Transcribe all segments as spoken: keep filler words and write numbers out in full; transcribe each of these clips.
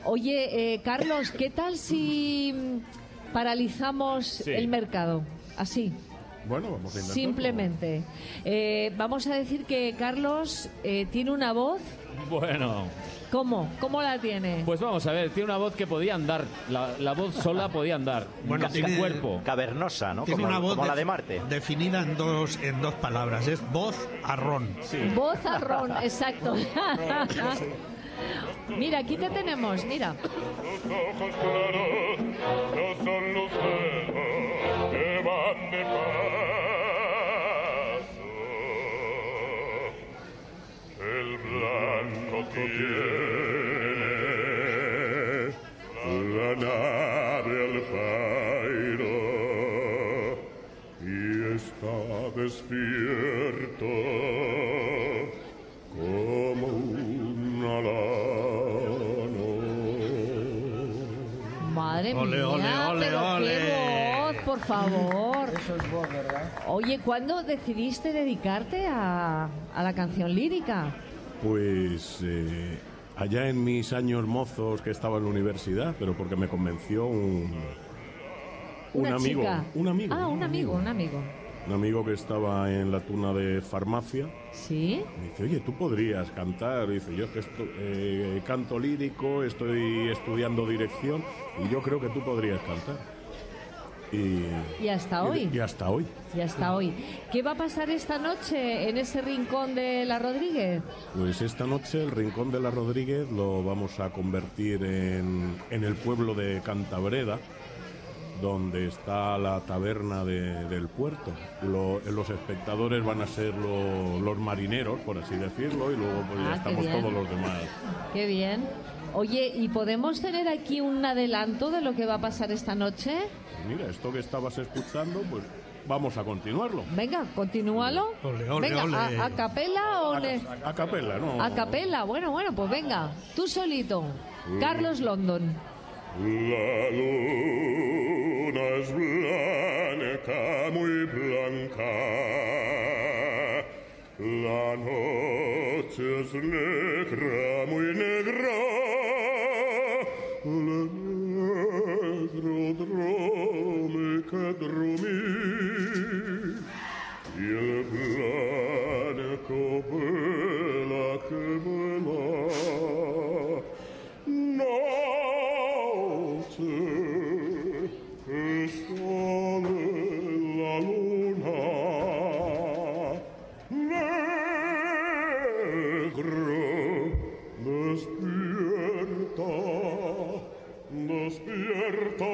Oye, eh, Carlos, ¿qué tal si paralizamos sí. el mercado? Así. Bueno, vamos a intentarlo. Simplemente. Eh, vamos a decir que Carlos eh, tiene una voz... Bueno... ¿Cómo? ¿Cómo la tiene? Pues vamos a ver, tiene una voz que podía andar. La, la voz sola podía andar. Bueno, Ca tiene cuerpo. Cavernosa, ¿no? Tiene como, una voz como la de Marte. Definida en dos, en dos palabras. Es voz arrón. Sí. Voz arrón, exacto. Mira, aquí te tenemos, mira. Los ojos claros no son los dedos que van de paso. El blanco tiene la nave al pairo y está despierto como un alano. Madre ole, mía, ole, ole, pero ole. qué voz, por favor. Eso es voz, ¿verdad? Oye, ¿cuándo decidiste dedicarte a, a la canción lírica? Pues eh, allá en mis años mozos que estaba en la universidad, pero porque me convenció un, un Una amigo. chica. Un amigo. Ah, un amigo, un amigo. Un amigo que estaba en la tuna de farmacia. ¿Sí? Me dice, oye, tú podrías cantar. Dice, yo es que esto, eh, canto lírico, estoy estudiando dirección y yo creo que tú podrías cantar. Y, y hasta hoy. Y, y hasta hoy. Y hasta hoy. ¿Qué va a pasar esta noche en ese rincón de la Rodríguez? Pues esta noche el rincón de la Rodríguez lo vamos a convertir en, en el pueblo de Cantabreda, donde está la taberna de, del puerto. Lo, los espectadores van a ser lo, los marineros, por así decirlo, y luego pues, ah, ya estamos bien. todos los demás. Qué bien. Oye, ¿y podemos tener aquí un adelanto de lo que va a pasar esta noche? Mira, esto que estabas escuchando, pues vamos a continuarlo. Venga, continúalo. Ole, ole, venga, ole. ¿A, a capela o...? A, le... a, a capela, ¿no? A capela, bueno, bueno, pues venga. Tú solito. Mm. Carlos London. La luna es blanca, muy blanca. La noche es negra, muy negra. Le negro drome que dromí. Y el blanco vela que vela. Noche que sale la luna. Negro, despierta, despierta.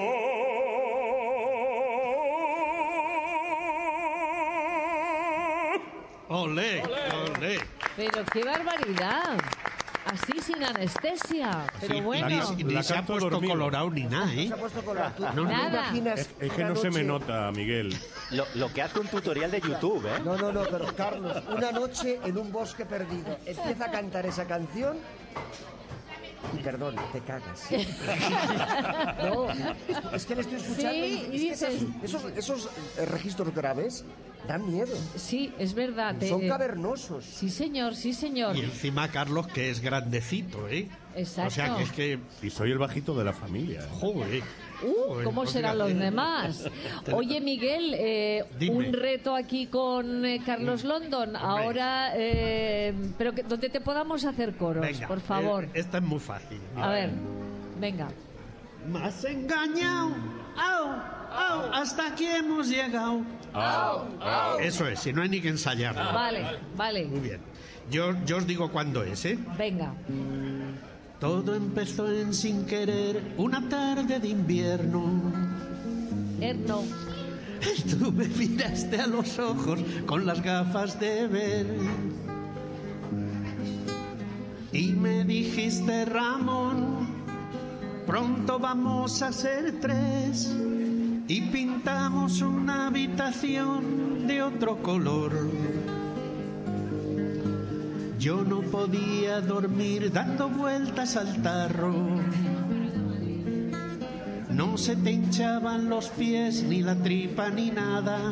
Olé, olé. Pero qué barbaridad. Así sin anestesia. Pero Sí, bueno. Ni, ni La se ha canto puesto dormido. colorado ni nada, ¿eh? Se ha puesto colorado. ¿Tú No, te nada. imaginas Es, es que una no se me noche- nota, Miguel. Lo, lo que hace un tutorial de YouTube, ¿eh? No, no, no, pero Carlos, una noche en un bosque perdido. Empieza a cantar esa canción y perdón, te cagas. No, es que le estoy escuchando Sí, y, y es que dices- esas- esos, esos eh, registros graves dan miedo. Sí, es verdad. te- Son cavernosos. Sí, señor, sí, señor. Y encima Carlos, que es grandecito, ¿eh? Exacto. O sea, que es que... Y soy el bajito de la familia. Joder. Uh, Joder, ¿cómo pues serán los fíjate. demás? Oye, Miguel, eh, Dime. un reto aquí con eh, Carlos London. Ahora, eh, pero que, donde te podamos hacer coros, Venga, por favor. eh, esta es muy fácil. A ver, venga. Me has engañado, au, au, hasta aquí hemos llegado. Eso es, si no hay ni que ensayarlo. Vale, vale. Muy bien. Yo, yo os digo cuándo es, ¿eh? Venga. Todo empezó en sin querer, una tarde de invierno. Erno. Tú me miraste a los ojos con las gafas de ver. Y me dijiste, Ramón, pronto vamos a ser tres. Y pintamos una habitación de otro color. Yo no podía dormir dando vueltas al tarro. No se te hinchaban los pies, ni la tripa, ni nada.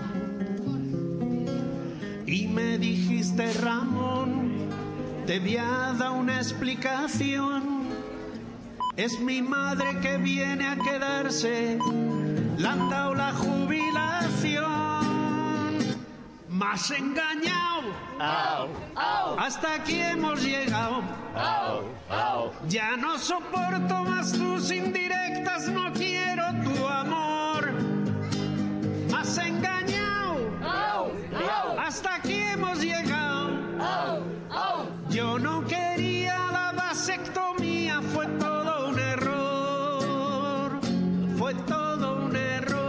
Y me dijiste, Ramón, te voy a dar una explicación. Es mi madre que viene a quedarse, le han dado la jubilación. Más engañado, Au, au, hasta aquí hemos llegado. au, au. Ya no soporto más tus indirectas, no quiero tu amor. Más engañado, hasta aquí hemos llegado. Yo no quería la vasectomía, fue todo un error, fue todo un error.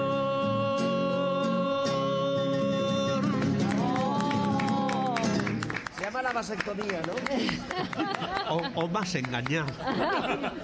Se llama la vasectomía, ¿no? O, o más engañado.